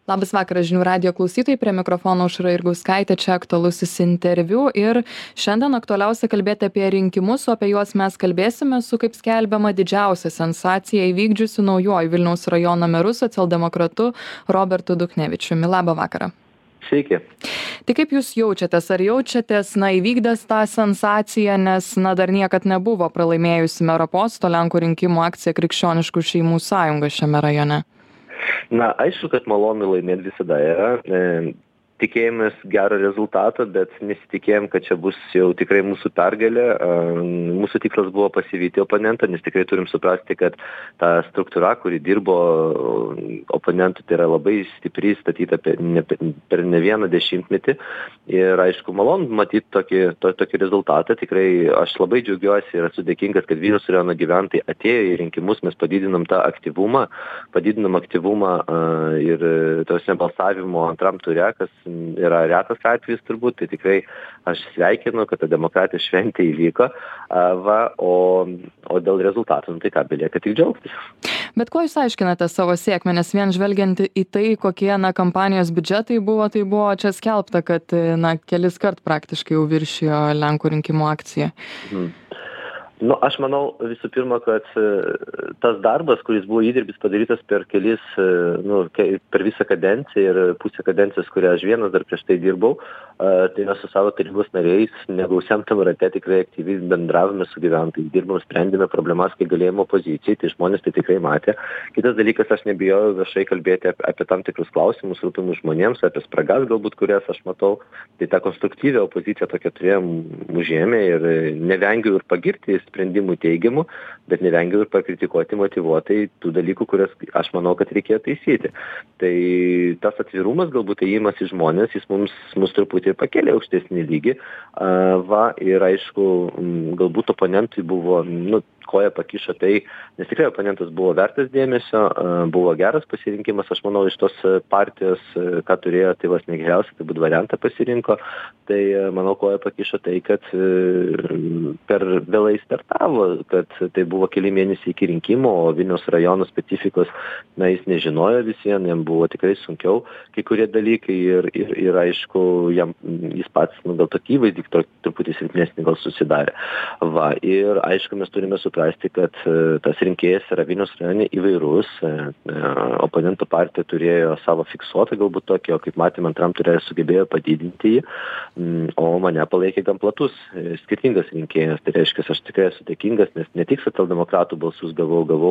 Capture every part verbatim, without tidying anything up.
Labas vakaras žinių radijo klausytojai, prie mikrofono Aušra Jurgauskaitė, čia aktualusis interviu ir šiandien aktualiausia kalbėti apie rinkimus, o apie juos mes kalbėsime su, kaip skelbiama, didžiausia sensacija įvykdžiusiu naujoju Vilniaus rajono meru socialdemokratu Robertu Duchnevičiumi. Labą vakarą. Sveiki. Tai kaip jūs jaučiatės? Ar jaučiatės, na, įvykdęs tą sensaciją, nes, na, dar niekad nebuvo pralaimėjusi mero posto Lenkų rinkimų akcija Krikščioniškų šeimų sąjunga šiame rajone? Na, aišku, kad malonu laimėti visada yra. E, tikėjomės gerą rezultatą, bet nesitikėjom, kad čia bus jau tikrai mūsų pergalė. E, mūsų tikslas buvo pasivyti oponentą, nes tikrai turim suprasti, kad ta struktūra, kuri dirbo oponentų, tai yra labai stipri, statyta per ne, per ne vieną dešimtmetį. Ir aišku, malonu matyti tokį, to, tokį rezultatą. Tikrai aš labai džiaugiuosi ir esu dėkingas, kad Vilniaus rajono gyventojai atėjo į rinkimus, mes padidinam tą aktyvumą, padidinam aktyvumą uh, ir tos balsavimo antram ture, kas yra retas atvejis turbūt, tai tikrai aš sveikinu, kad ta demokratijos šventė įvyko, uh, va, o, o dėl rezultatų, nu, tai ką belieka tik džiaugtis. Bet kuo jūs aiškinate savo sėkmę, nes vien žvelgiant į tai, kokie, na, kampanijos biudžetai buvo, tai buvo čia skelbta, kad, na, kelis kart praktiškai jau viršijo Lenkų rinkimų akciją. Hmm. Nu, aš manau visų pirma, kad tas darbas, kuris buvo įdirbis padarytas per kelis, nu, per visą kadenciją ir pusę kadencijos, kurią aš vienas dar prieš tai dirbau, tai mes su savo tarybos nariais negausiam tam rate tikrai aktyviai bendravome su gyventojais, dirbom, sprendėme problemas, kai galėjome opozicijai, tai žmonės tai tikrai matė. Kitas dalykas, aš nebijojau viešai kalbėti apie, apie tam tikrus klausimus, rūpimus žmonėms, apie spragas galbūt, kurias aš matau, tai tą konstruktyvią opoziciją tokią turėjom užėmę ir nevengiu ir pagirti sprendimų teigiamų, bet nevengiau ir pakritikuoti motyvuotai tų dalykų, kurias aš manau, kad reikėjo taisyti. Tai tas atvirumas, galbūt ėjimas į žmonės, jis mums, mus truputį pakėlė aukštesnį lygį. Va, ir aišku, galbūt oponentui buvo, nu, koja pakišo tai, nes tikrai oponentas buvo vertas dėmesio, buvo geras pasirinkimas, aš manau, iš tos partijos, ką turėjo, tai vos negeriausia, tai būtų variantą pasirinko, tai manau, koja pakišo tai, kad per vėlai startavo, kad tai buvo keli mėnesiai iki rinkimų, o Vilniaus rajono specifikos, na, jis nežinojo visiems, jam buvo tikrai sunkiau kai kurie dalykai ir, ir, ir aišku, jam, jis pats, nu, gal tokį įvaizdį truputį silpnesnį gal susidarė. Va, ir aišku, mes turime suprasti, kad tas rinkėjas yra Vilniaus rajone įvairus, oponentų partija turėjo savo fiksuotą galbūt tokį, o kaip matėme, antram turėjo sugebėjo padidinti jį, o mane palaikė gan platus, skirtingas rinkėjas. Tai reiškia, aš tikrai esu dėkingas, nes ne tik socialdemokratų balsus gavau, gavau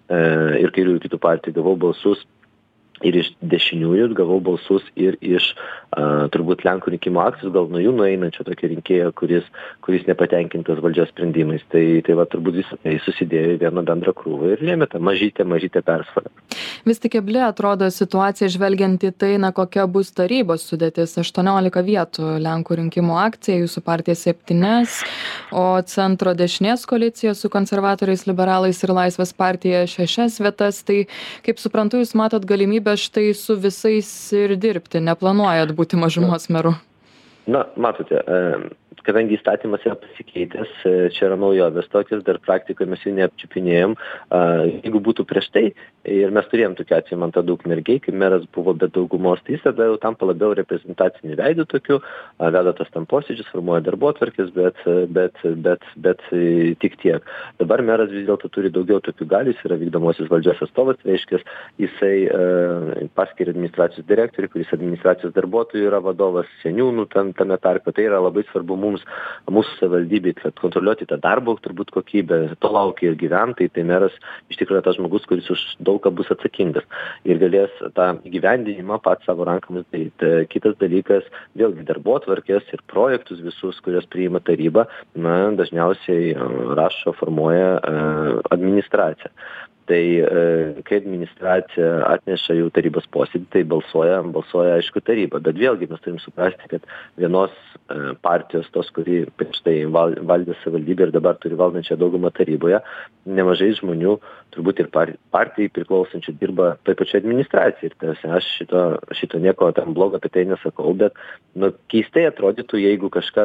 ir kairiųjų kitų partijų gavau balsus, ir iš dešiniųjų gavau balsus ir iš a, turbūt Lenkų rinkimų akcijos, gal nuo jų nueinančio tokio rinkėjo, kuris, kuris nepatenkintas valdžios sprendimais. Tai, tai va, turbūt visą tai susidėjo į vieną bendrą krūvą ir lėmė tą mažytę, mažytę persvarą. Vis tik keblė atrodo situacija žvelgiant į tai, na, kokia bus tarybos sudėtis. aštuoniolika vietų Lenkų rinkimų akcija, jūsų partija septynias, o centro dešinės koalicija su konservatoriais, liberalais ir Laisvės partija šešias vietas. Tai, kaip suprantu, jūs matot galimybę štai su visais ir dirbti, neplanuojat būti mažumos meru? Na, matote, kadangi įstatymas yra pasikeitęs, čia yra naujovės tokios, dar praktikoje mes jų neapčiupinėjom. Jeigu būtų prieš tai, ir mes turėjom tokią atvejį, man tą daug mergiai, kai meras buvo be daugumos, tai jis tada jau tampa labiau reprezentacinį veidų tokių, veda tas tam posėdžius, formuoja darbotvarkes, bet, bet, bet, bet tik tiek. Dabar meras vis dėlto turi daugiau tokių galių, jis yra vykdomosios valdžios atstovas, reiškia, jisai uh, paskiria administracijos direktorių, kuris administracijos darbuotojų yra vadovas, seniūnų tam, tame tarpe. Tai yra labai svarbu mums, mūsų savivaldybei, kad kontroliuoti tą darbo turbūt kokybę, to laukia ir gyventojai, tai meras iš tikrųjų tas žmogus, kuris už daug ką bus atsakingas ir galės tą įgyvendinimą pats savo rankomis daryti. Kitas dalykas, vėlgi darbotvarkės ir projektus visus, kurios priima taryba, na, dažniausiai rašo, formuoja administracija. Tai kai administracija atneša jau tarybos posėdį, tai balsuoja, balsuoja aišku taryba. Bet vėlgi mes turim suprasti, kad vienos partijos, tos, kuri prieš tai valdė savivaldybę ir dabar turi valdančią daugumą taryboje, nemažai žmonių, turbūt ir partijai priklausančių, dirba taip pačiai administracijai. Ir tarsi, aš šito, šito nieko tam blogo apie tai nesakau, bet nu, keistai atrodytų, jeigu kažkas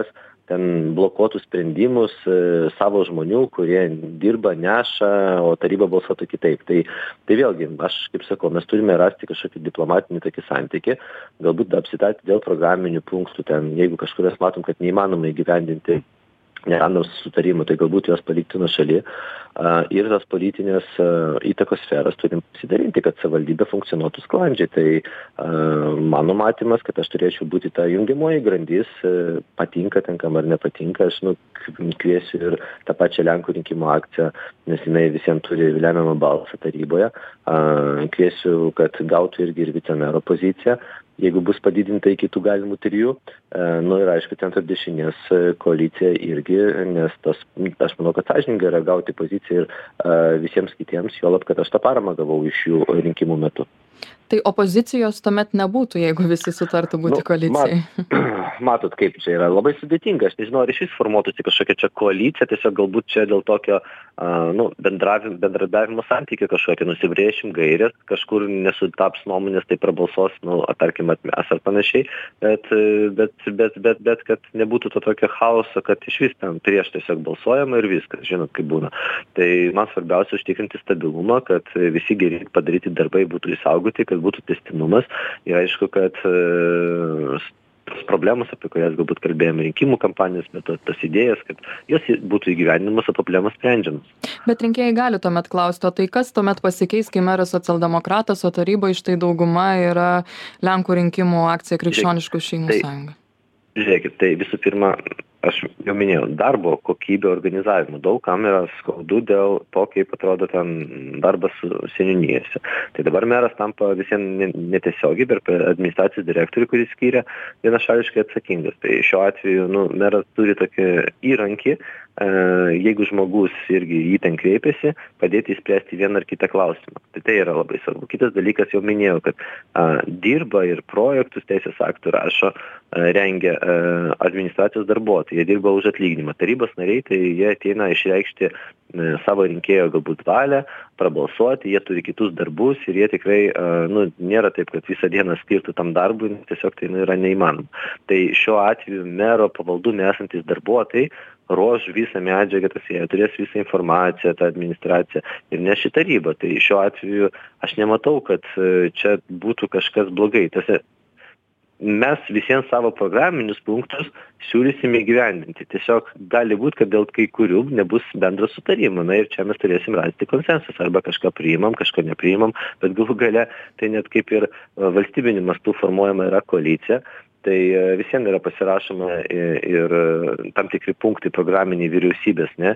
ten blokuotų sprendimus savo žmonių, kurie dirba, neša, o taryba balsuotų kitaip. Tai, tai vėlgi, aš kaip sakau, mes turime rasti kažkokį diplomatinį tokį santykį, galbūt apsitarti dėl programinių punktų, ten, jeigu kažkurias matom, kad neįmanoma įgyvendinti nerandam sutarimų, tai galbūt juos palikti nuo šaly ir tas politinės įtakos sferas turim pasidarinti, kad savivaldybė funkcionuotų sklandžiai. Tai mano matymas, kad aš turėčiau būti ta jungiamoji grandis, patinka ten kam ar nepatinka, aš nu, kviesiu ir tą pačią Lenkų rinkimų akciją, nes jinai visiems turi lemiamą balsą taryboje, kviesiu, kad gautų irgi ir vicemero poziciją, jeigu bus padidinta iki tų galimų trijų, nu ir aišku, centro dešinės koalicija irgi, nes tas, aš manau, kad sąžininga yra gauti poziciją ir uh, visiems kitiems, juolab, kad aš tą paramą gavau iš jų rinkimų metu. Tai opozicijos tuomet nebūtų, jeigu visi sutartų būti nu, koalicijai. Mat, matot, kaip čia yra labai sudėtinga. Aš nežinau, ar iš vis formuotųsi kažkokia čia koalicija, tiesiog galbūt čia dėl tokio uh, nu, bendradavimo santykio kažkokio nusibrėšim gairės, kažkur nesutaps nuomonės, tai prabalsos, nu, tarkim, atmes ar panašiai, bet, bet, bet, bet, bet kad nebūtų to tokio chaoso, kad iš vis ten prieš tiesiog balsuojama ir viskas, žinot, kaip būna. Tai man svarbiausia užtikrinti stabilumą, kad visi geri padaryti darbai būtų išsaugoti, kad būtų tęstinumas ir aišku, kad e, tos problemos, apie kurias galbūt kalbėjome rinkimų kampanijos metu, tas idėjas, kad jos būtų įgyvendinimas, o problemos sprendžiamas. Bet rinkėjai gali tuomet klausti, o tai kas tuomet pasikeis, kai meras socialdemokratas, o taryba iš tai dauguma yra Lenkų rinkimų akcija Krikščioniškų šeimų tai, sąjunga? Žiūrėkit, tai visų pirma, aš jau minėjau, darbo kokybė organizavimo. Daug kam yra skaudu dėl to, kaip atrodo ten darbas seniūnijose. Tai dabar meras tampa visiems netiesiogiai, bet administracijos direktorių, kuris skyrė, vienašališkai atsakingas. Tai šiuo atveju nu, meras turi tokį įrankį, e, jeigu žmogus irgi jį ten kreipiasi, padėti įspręsti vieną ar kitą klausimą. Tai tai yra labai svarbu. Kitas dalykas, jau minėjau, kad a, dirba ir projektus teisės aktų rašo, a, rengia a, administracijos darbuotojai. Jie dirba už atlyginimą. Tarybos nariai, tai jie ateina išreikšti e, savo rinkėjo galbūt valią, prabalsuoti, jie turi kitus darbus ir jie tikrai, e, nu, nėra taip, kad visą dieną skirtų tam darbui, tiesiog tai nu, yra neįmanoma. Tai šiuo atveju mero pavaldume esantis darbuotojai ruoš visą medžiagą, tas jie turės visą informaciją, tą administraciją ir ne ši taryba. Tai šiuo atveju aš nematau, kad čia būtų kažkas blogai. Tose, mes visiems savo programinius punktus siūlysime įgyvendinti. Tiesiog gali būti, kad dėl kai kurių nebus bendro sutarimo. Na ir čia mes turėsim rasti konsensus. Arba kažką priimam, kažko nepriimam, bet galų gale tai net kaip ir valstybiniu mastu formuojama yra koalicija. Tai visiems yra pasirašoma ir tam tikri punktai programiniai vyriausybės, ne,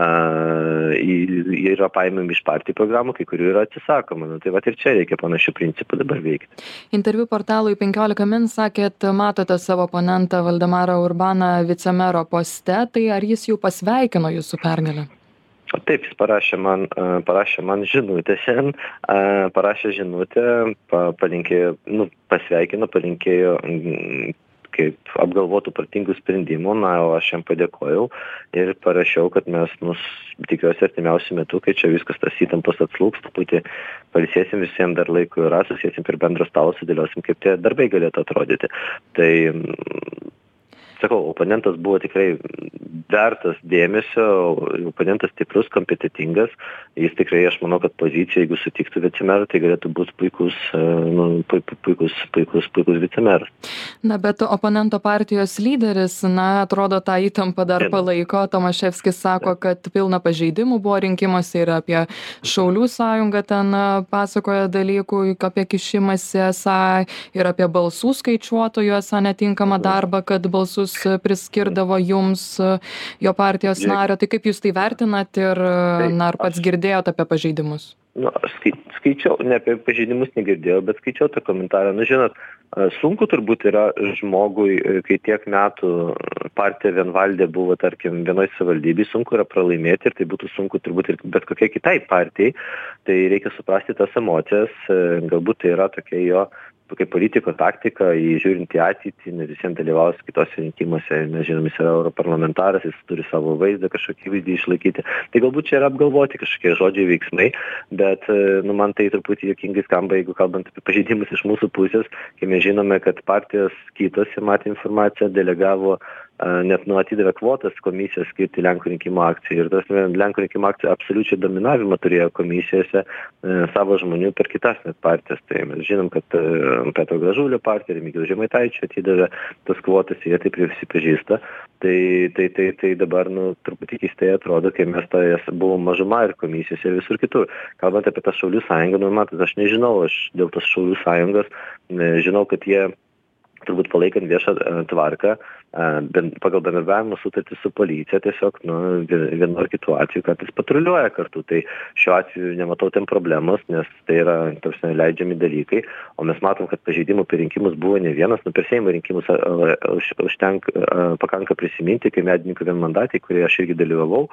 jie yra paimami iš partijų programų, kai kurių yra atsisakoma. Nu, tai va ir čia reikia panašių principų dabar veikti. Interviu portalui penkiolika min sakėt, matote savo oponentą Valdemarą Urbaną vicemero poste, tai ar jis jau pasveikino jūsų pergalę? Taip, jis parašė man, parašė man žinutę šiandien, parašė žinutę, palinkėjo, nu, pasveikino, palinkėjo kaip apgalvotų protingų sprendimų, na, o aš jam padėkojau ir parašiau, kad mes, nu, tikiuosi artimiausių metų, kai čia viskas tas įtampos atslūgs, truputį pailsėsim, visiems dar laiko yra, susėsim per bendrą stalą, sudėliosim, kaip tie darbai galėtų atrodyti. Tai sakau, oponentas buvo tikrai vertas dėmesio, oponentas stiprus, kompetitingas, jis tikrai, aš manau, kad pozicija, jeigu sutiktų vicemerą, tai galėtų būti puikus, nu, puikus, puikus, puikus vicemeras. Na, bet oponento partijos lyderis, na, atrodo, tą įtampą dar palaiko. Tomaševskis sako, kad pilna pažeidimų buvo rinkimuose ir apie Šaulių sąjungą ten pasakoja dalykų, apie kišimąsi esą ir apie balsų skaičiuotojų esą netinkamą darbą, kad balsus priskirdavo jums jo partijos nario. Tai kaip jūs tai vertinat ir na, ar pats girdėjot apie pažeidimus? Nu, aš skaičiau, ne apie pažeidimus negirdėjau, bet skaičiau tą komentarą. Nu, žinot, sunku turbūt yra žmogui, kai tiek metų partija vienvaldė buvo, tarkim, vienoj savivaldybėj, sunku yra pralaimėti ir tai būtų sunku turbūt ir bet kokiai kitai partijai. Tai reikia suprasti tas emocijas, galbūt tai yra tokia jo tokia politiko taktika, žiūrint į ateitį, ne visiems dalyvaus kitose rinkimuose, mes žinom, jis yra europarlamentaras, jis turi savo vaizdą, kažkokį vaizdį išlaikyti. Tai galbūt čia yra apgalvoti kažkokie žodžiai, veiksmai, bet nu, man tai truputį juokingai skamba, jeigu kalbant apie pažeidimus iš mūsų pusės, kai mes žinome, kad partijos kitos, matė informaciją, delegavo net nu atidavė kvotas komisijos skirti Lenkų rinkimų akcijai. Ir tas Lenkų rinkimų akcija absoliučiai dominavimą turėjo komisijose savo žmonių per kitas net partijas. Tai mes žinom, kad Petro Gražulio partija, Remigijaus Žemaitaičio atidavė tas kvotas, jie taip visi pažįsta. Tai, tai, tai, tai dabar nu, truputį keistai atrodo, kai mes tai buvom mažuma ir komisijose ir visur kitur. Kalbant apie tą Šaulių sąjungą, nu matot, aš nežinau, aš dėl tos Šaulių sąjungos žinau, kad jie turbūt palaikant viešą tvarką, pagal bendradarbiavimo sutartį su policija tiesiog nu, vienu ar kitu atveju kartais patruliuoja kartu. Tai šiuo atveju nematau ten problemos, nes tai yra tarsi leidžiami dalykai, o mes matom, kad pažeidimų per rinkimus buvo ne vienas, nu per Seimo rinkimus užtenk, pakanka prisiminti, kai medininkų vienmandatį, kurie aš irgi dalyvavau,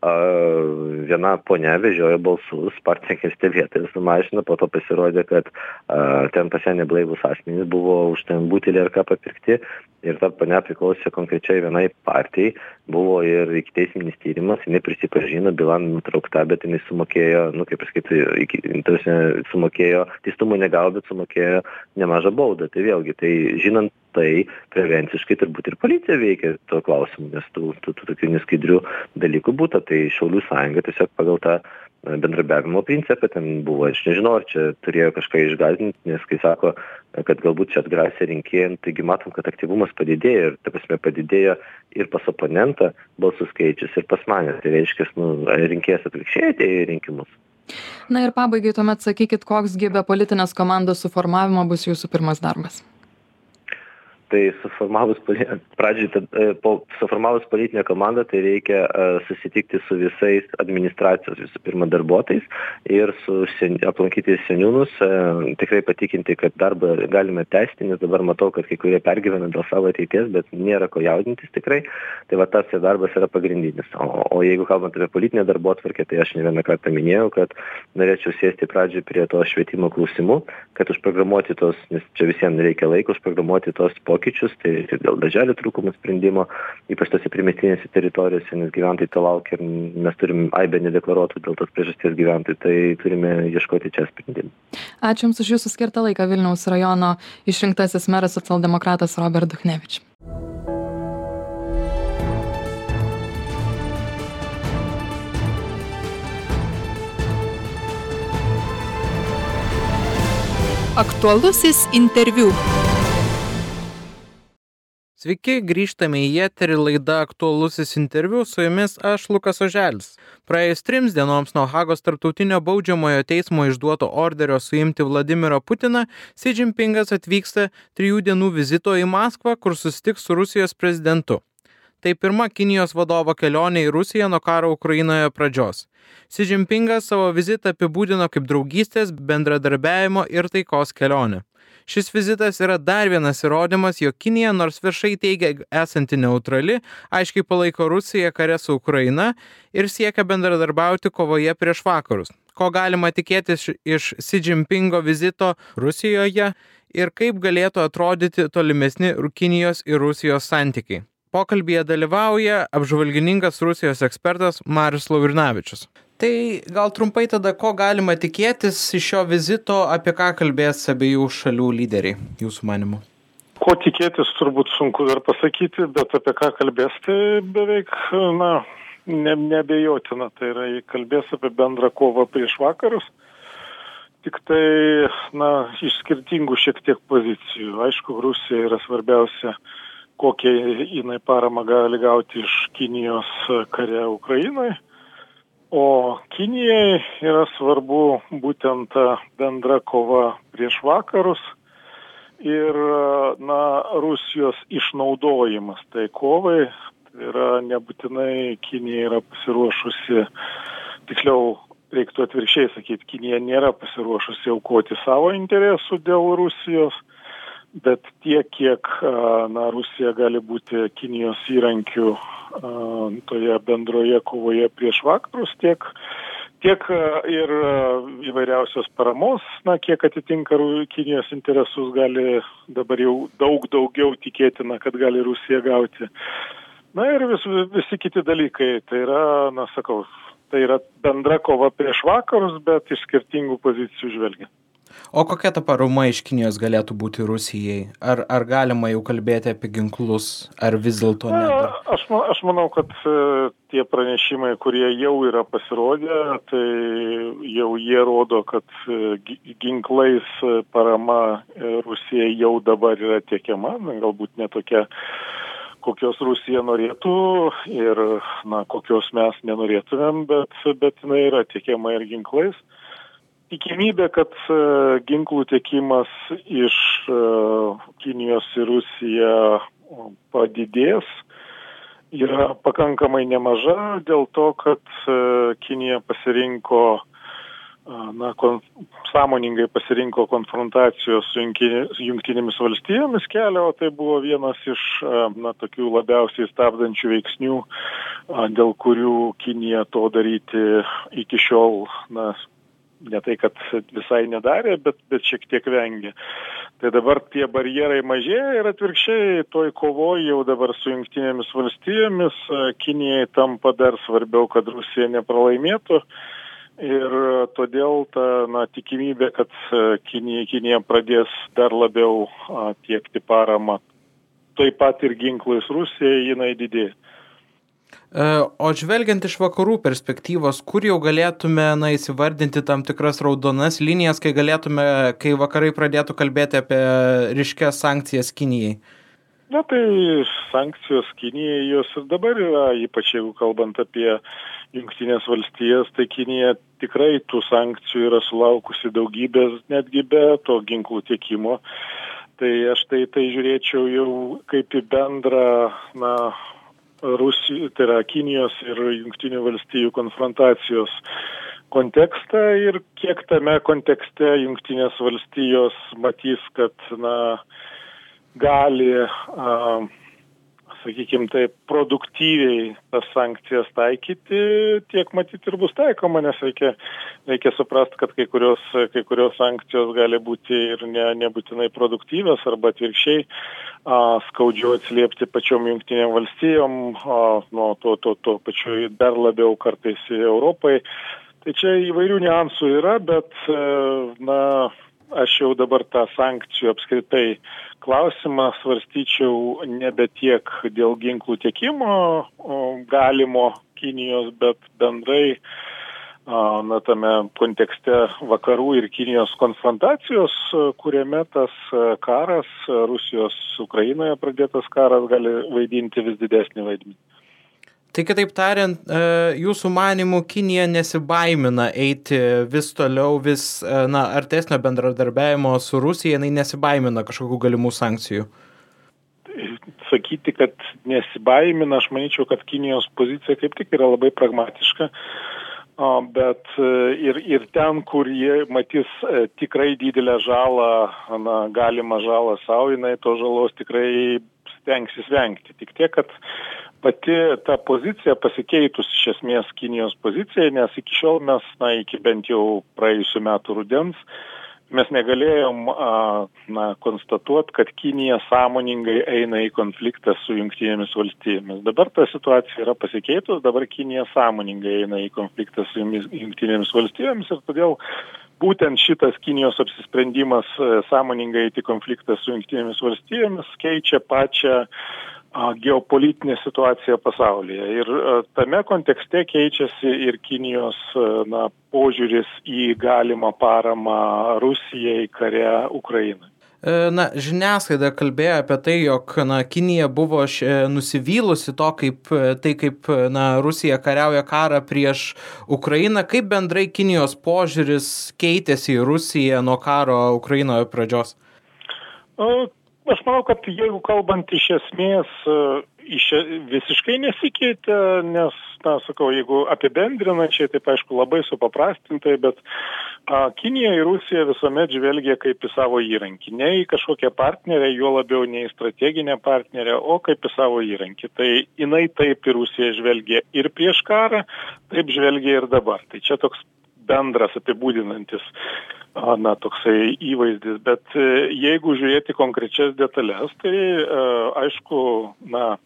viena ponia vežiojo balsus, partija stebėtojai su mašina, po to pasirodė, kad ten pas ją neblaivus asmenys buvo už ten butelį ar ką papirkti ir ta ponia priklausė konkrečiai vienai partijai, buvo ir ikiteisminis tyrimas, jinai prisipažino, byla nutraukta, bet jinai sumokėjo, nu kaip pasakyti, sumokėjo, teistumo negavo, bet sumokėjo nemažą baudą. Tai vėlgi, tai žinant tai prevenciškai turbūt ir policija veikia tuo klausimu, nes tų, tų, tų tokių neskaidrių dalykų būta. Tai Šaulių sąjunga tiesiog pagal tą bendradarbiavimo principą ten buvo. Aš nežinau, ar čia turėjo kažką išgąsdinti, nes kai sako, kad galbūt čia atgrasė rinkėjai, taigi matom, kad aktyvumas padidėjo ir ta prasme padidėjo ir pas oponentą balsų skaičius ir pas mane. Tai reiškia, nu, rinkėjas atvirkščiai atėjo į rinkimus. Na ir pabaigai tuomet sakykit, koksgi be politinės komandos suformavimo bus jūsų pirmas darbas? Tai suformavus, pradžiai, po suformavus politinę komandą, tai reikia susitikti su visais administracijos visų pirma darbuotojais ir su sen, aplankyti seniūnus, tikrai patikinti, kad darbą galime tęsti, nes dabar matau, kad kai kurie pergyvena dėl savo ateities, bet nėra ko jaudintis tikrai. Tai va tas darbas yra pagrindinis. O, o jeigu kalbant apie politinę darbotvarkę, tai aš ne vieną kartą minėjau, kad norėčiau sėsti pradžiai prie to švietimo klausimų, kad užprogramuoti tos, nes čia visiems reikia laiko, užprogramuoti tos pokyčius, tai dėl darželių trūkumų sprendimo, ypač tose primestinėse teritorijose, nes gyventojai to laukia ir mes turim aibę nedeklaruotų dėl tos priežasties gyventojų, tai turime ieškoti čia sprendimų. Ačiū Jums už Jūsų skirtą laiką. Vilniaus rajono išrinktasis meras socialdemokratas Robert Duchnevič. Aktualusis interviu. Sveiki, grįžtame į eterį, laida Aktualusis interviu, su jumis aš Lukas Oželis. Praėjus trims dienoms nuo Hagos tarptautinio baudžiamojo teismo išduoto orderio suimti Vladimirą Putiną, Xi Jinpingas atvyksta trijų dienų vizito į Maskvą, kur susitiks su Rusijos prezidentu. Tai pirma Kinijos vadovo kelionė į Rusiją nuo karo Ukrainoje pradžios. Xi Jinpingas savo vizitą apibūdino kaip draugystės, bendradarbiavimo ir taikos kelionę. Šis vizitas yra dar vienas įrodymas, jog Kinija, nors viešai teigia esanti neutrali, aiškiai palaiko Rusiją kare su Ukraina ir siekia bendradarbiauti kovoje prieš vakarus. Ko galima tikėtis iš Xi Jinpingo vizito Rusijoje ir kaip galėtų atrodyti tolimesni Kinijos ir Rusijos santykiai. Pokalbyje dalyvauja apžvalgininkas Rusijos ekspertas Marius Laurinavičius. Tai gal trumpai tada, ko galima tikėtis iš šio vizito, apie ką kalbės abiejų šalių lyderiai, jūsų manimu? Ko tikėtis turbūt sunku dar pasakyti, bet apie ką kalbės, tai beveik, na, ne, neabejotina. Tai yra, kalbės apie bendrą kovą prieš vakarus, tik tai, na, iš skirtingų šiek tiek pozicijų. Aišku, Rusija yra svarbiausia, kokią jinai paramą gali gauti iš Kinijos kare Ukrainoje. O Kinijai yra svarbu būtent ta bendra kova prieš vakarus ir, na, Rusijos išnaudojimas tai kovai. Tai yra nebūtinai Kinija yra pasiruošusi, tiksliau reiktų atvirkščiai sakyti, Kinija nėra pasiruošusi aukoti savo interesų dėl Rusijos, bet tiek, kiek, na, Rusija gali būti Kinijos įrankiu toje bendroje kovoje prieš vakarus, tiek, tiek ir įvairiausios paramos, na, kiek atitinka Kinijos interesus, gali dabar jau daug daugiau tikėtina, kad gali Rusija gauti. Na ir vis, visi kiti dalykai, tai yra, na, sakau, tai yra bendra kova prieš vakarus, bet iš skirtingų pozicijų žvelgiant. O kokia ta parama iš Kinijos galėtų būti Rusijai? Ar, ar galima jau kalbėti apie ginklus, ar vis dėlto ne? Na, aš, aš manau, kad tie pranešimai, kurie jau yra pasirodę, tai jau jie rodo, kad ginklais parama Rusijai jau dabar yra tiekiama, galbūt ne tokia, kokios Rusija norėtų ir na, kokios mes nenorėtumėm, bet, bet jinai yra tiekiama ir ginklais. Tikimybė, kad uh, ginklų tiekimas iš uh, Kinijos į Rusiją padidės, yra pakankamai nemaža dėl to, kad uh, Kinija pasirinko, uh, na, kon, sąmoningai pasirinko konfrontacijos su Jungtinėmis valstijomis kelią, o tai buvo vienas iš uh, na, tokių labiausiai stabdančių veiksnių, uh, dėl kurių Kinija to daryti iki šiol, na, ne tai, kad visai nedarė, bet, bet šiek tiek vengė. Tai dabar tie barjerai mažėja ir atvirkščiai toj kovoj jau dabar su Jungtinėmis valstijomis Kinijai tampa dar svarbiau, kad Rusija nepralaimėtų ir todėl ta na, tikimybė, kad Kinija, Kinija pradės dar labiau a, tiekti paramą, taip pat ir ginklais Rusijai, jinai didėja. O žvelgiant iš vakarų perspektyvos, kur jau galėtume na, įsivardinti tam tikras raudonas linijas, kai galėtume, kai vakarai pradėtų kalbėti apie ryškias sankcijas Kinijai? Na tai sankcijos Kinijai jos ir dabar yra, ypač jeigu kalbant apie Jungtinės valstijas, tai Kinija tikrai tų sankcijų yra sulaukusi daugybės, netgi be to ginklų tiekimo. Tai aš tai, tai žiūrėčiau jau kaip į bendrą, na, Rusijos, tai yra Kinijos ir Jungtinių valstijų konfrontacijos kontekstą ir kiek tame kontekste Jungtinės valstijos matys, kad na, gali, a, sakykime, taip produktyviai tas sankcijas taikyti, tiek matyti ir bus taikoma, nes reikia, reikia suprasti, kad kai kurios, kai kurios sankcijos gali būti ir ne, nebūtinai produktyvios arba atvirkščiai a, skaudžiau atsiliepti pačiom Jungtinėm valstijom, a, nuo to, to, to pačiu dar labiau kartais Europai. Tai čia įvairių niuansų yra, bet na, aš jau dabar tą sankcijų apskritai klausimą svarstyčiau nebe tiek dėl ginklų tiekimo galimo Kinijos, bet bendrai na, tame kontekste vakarų ir Kinijos konfrontacijos, kuriame tas karas, Rusijos Ukrainoje pradėtas karas gali vaidinti vis didesnį vaidmenį. Tai kitaip tariant, jūsų manimų Kinija nesibaimina eiti vis toliau, vis na, artesnio bendradarbiavimo su Rusija, jinai nesibaimina kažkokių galimų sankcijų? Sakyti, kad nesibaimina, aš manyčiau, kad Kinijos pozicija kaip tik yra labai pragmatiška, bet ir, ir ten, kur jie matys tikrai didelę žalą, na, galimą žalą savo, jinai to žalos tikrai stengsis vengti. Tik tiek, kad pati ta pozicija pasikeitus iš esmės Kinijos pozicijai, nes iki šiol mes, na, iki bent jau praėjusių metų rudens, mes negalėjom na, konstatuoti, kad Kinija sąmoningai eina į konfliktą su Jungtinėmis valstijomis. Dabar ta situacija yra pasikeitus, dabar Kinija sąmoningai eina į konfliktą su Jungtinėmis valstijomis ir todėl būtent šitas Kinijos apsisprendimas sąmoningai eiti į konfliktą su Jungtinėmis valstijomis keičia pačią geopolitinė situacija pasaulyje. Ir tame kontekste keičiasi ir Kinijos na, požiūris į galimą paramą Rusijai kare Ukrainai. Na, žiniasklaida kalbėjo apie tai, jog na, Kinija buvo š, nusivylusi to, kaip, tai kaip na, Rusija kariauja karą prieš Ukrainą. Kaip bendrai Kinijos požiūris keitėsi į Rusiją nuo karo Ukrainoje pradžios? O, Aš manau, kad jeigu kalbant iš esmės, iš, visiškai nesikeitė, nes, na, sakau, jeigu apibendrinačiai, taip aišku labai supaprastintai, bet a, Kinija ir Rusija visuomet žvelgia kaip į savo įrankį. Ne į kažkokią partnerę, juo labiau ne į strateginę partnerę, o kaip į savo įrankį. Tai jinai taip ir Rusija žvelgia ir prieš karą, taip žvelgia ir dabar. Tai čia toks bendras apibūdinantis na, toksai įvaizdis, bet jeigu žiūrėti konkrečias detalės, tai aišku, na,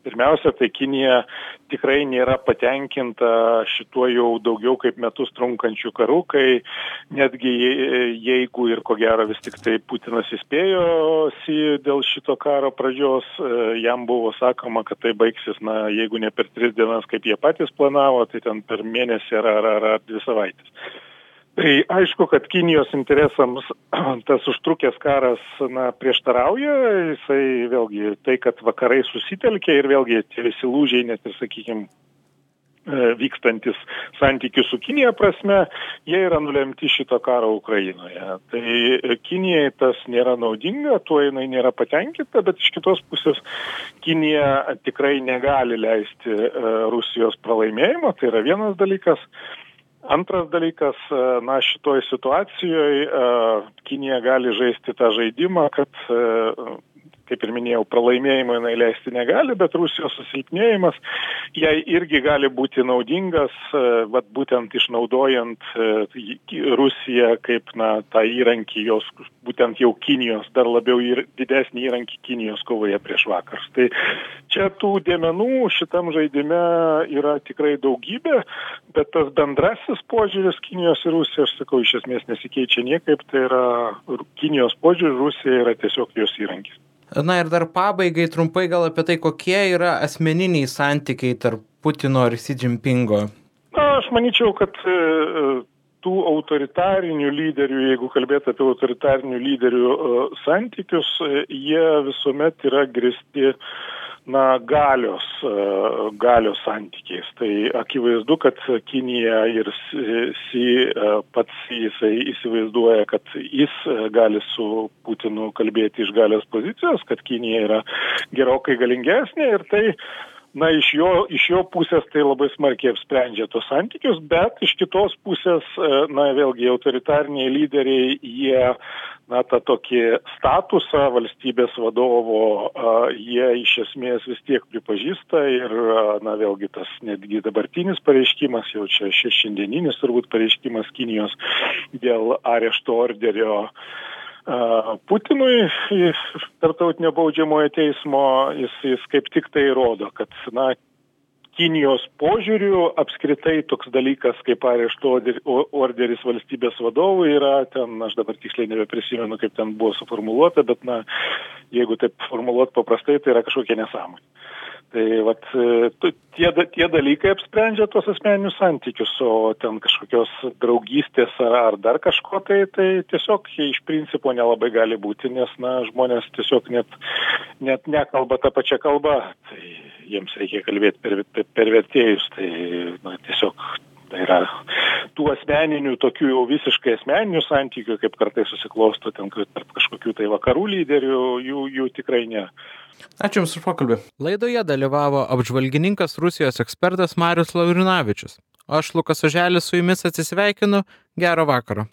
Pirmiausia, tai Kinija tikrai nėra patenkinta šituo jau daugiau kaip metus trunkančių karų, kai netgi jeigu ir ko gero vis tik tai Putinas įspėjosi dėl šito karo pradžios, jam buvo sakoma, kad tai baigsis, na, jeigu ne per tris dienas, kaip jie patys planavo, tai ten per mėnesį ar, ar, ar, ar dvi savaitės. Tai aišku, kad Kinijos interesams tas užtrukęs karas, na, prieštarauja, jisai vėlgi tai, kad vakarai susitelkė ir vėlgi tie visi lūžiai, net ir, sakykime, vykstantis santykių su Kinija prasme, jie yra nulemti šito karo Ukrainoje. Tai Kinijai tas nėra naudinga, tuo jinai nėra patenkinta, bet iš kitos pusės Kinija tikrai negali leisti Rusijos pralaimėjimo, tai yra vienas dalykas. Antras dalykas, na, šitoj situacijoje Kinija gali žaisti tą žaidimą, kad, kaip ir minėjau, pralaimėjimo jinai leisti negali, bet Rusijos susilpnėjimas jai irgi gali būti naudingas, vat būtent išnaudojant Rusiją kaip, na, tą įrankį jos, būtent jau Kinijos, dar labiau ir didesnį įrankį Kinijos kovoje prieš vakarus. Tai čia tų dėmenų šitam žaidime yra tikrai daugybė, bet tas bendrasis požiūris Kinijos ir Rusijos, aš sakau, iš esmės nesikeičia niekaip, tai yra Kinijos požiūris, Rusija yra tiesiog jos įrankis. Na ir dar pabaigai trumpai gal apie tai, kokie yra asmeniniai santykiai tarp Putino ir Xi Jinpingo. Na, aš manyčiau, kad tų autoritarinių lyderių, jeigu kalbėti apie autoritarinių lyderių santykius, jie visuomet yra grįsti, na, galios, galios santykiais. Tai akivaizdu, kad Kinija ir Xi pats jisai įsivaizduoja, kad jis gali su Putinu kalbėti iš galios pozicijos, kad Kinija yra gerokai galingesnė ir tai, na, iš jo, iš jo pusės tai labai smarkiai apsprendžia tos santykius, bet iš kitos pusės, na, vėlgi autoritariniai lyderiai, jie, na, tą tokį statusą valstybės vadovo, jie iš esmės vis tiek pripažįsta ir, na, vėlgi tas netgi dabartinis pareiškimas, jau čia šiandieninis turbūt pareiškimas Kinijos dėl arešto orderio Putinui tarptautinio baudžiamojo teismo, jis, jis kaip tik tai rodo, kad, na, Kinijos požiūriu apskritai toks dalykas kaip arešto orderis valstybės vadovui yra ten, aš dabar tiksliai nebeprisimenu, kaip ten buvo suformuluota, bet, na, jeigu taip formuluot paprastai, tai yra kažkokia nesąmonė. Tai vat, tie, tie dalykai apsprendžia tuos asmeninius santykius, o ten kažkokios draugystės ar, ar dar kažko, tai, tai tiesiog iš principo nelabai gali būti, nes, na, žmonės tiesiog net, net nekalba tą pačią kalbą, tai jiems reikia kalbėti per, per, per vertėjus, tai, na, tiesiog tai yra tų asmeninių, tokių jau visiškai asmeninių santykių, kaip kartais susiklosto ten tarp kažkokių tai vakarų lyderių, jų, jų tikrai ne. Ačiū Jums už pokalbį. Laidoje dalyvavo apžvalgininkas Rusijos ekspertas Marius Laurinavičius. Aš, Lukas Oželis, su Jumis atsisveikinu. Gero vakaro.